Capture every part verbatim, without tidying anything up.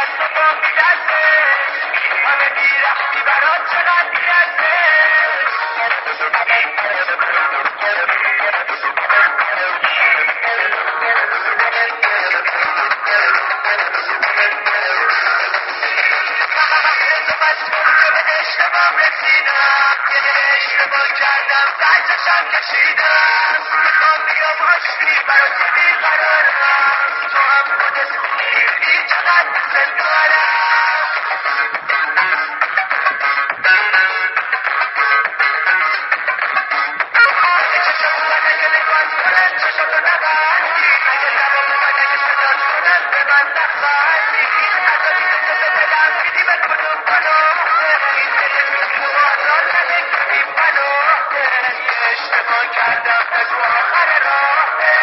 دست و پا می‌لرزه، این همه بی‌رحمی برات چقدر می‌ارزه. اشتباه رسیدم، یه اشتباه کردم، زجرشم کشیدم. میخوام بیام آشتی برات بیقرارم، تو هم خودت میدونی چقدر دوست دارم. اگه چشم اومد اگه نگاه کنن چشم نبندی، اگه لبم اومد اگه صدات کنن به من نخندی. نداری که به دلم میدی به کدوم پناهه، این دل تو آزار نده که بی پناهه. یه اشتباه کردم بگو آخر راهه.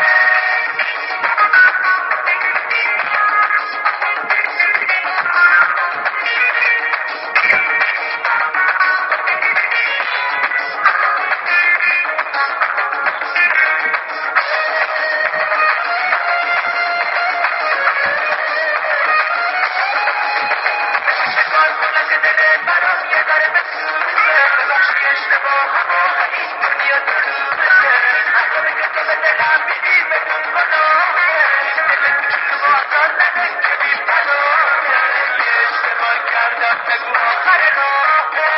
شکار کنه که دل برام یه ذره بسوزه، ببخشی اشتباه همه این دنیا دو روزه. عذابی که تو به دلم میدی بدون گناهه، دل کوچولو آزار نده که بی پناهه. یه اشتباه کردم بگو آخر راهه.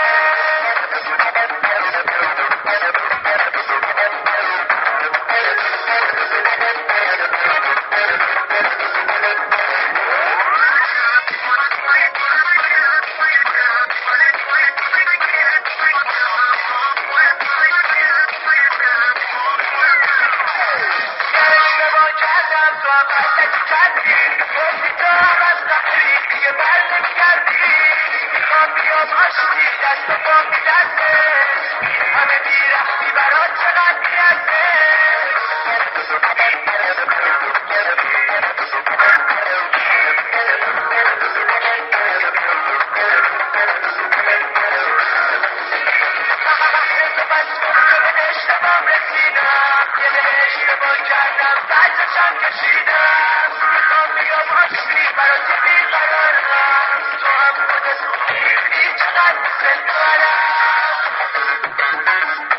اشتباه کردم تو هم غلطی کردی، گفتی تو هم از قهری دیگه بر نمیگردی. میخوام بیام آشتی دست و پا می‌لرزه، این همه بی‌رحمی برات چقدر می‌ارزه. اشتباه رسیدم، یه اشتباه کردم، زجرشم کشیدم. میخوام بیام آشتی برات بیقرارم، تو هم خودت میدونی چقدر دوست دارم.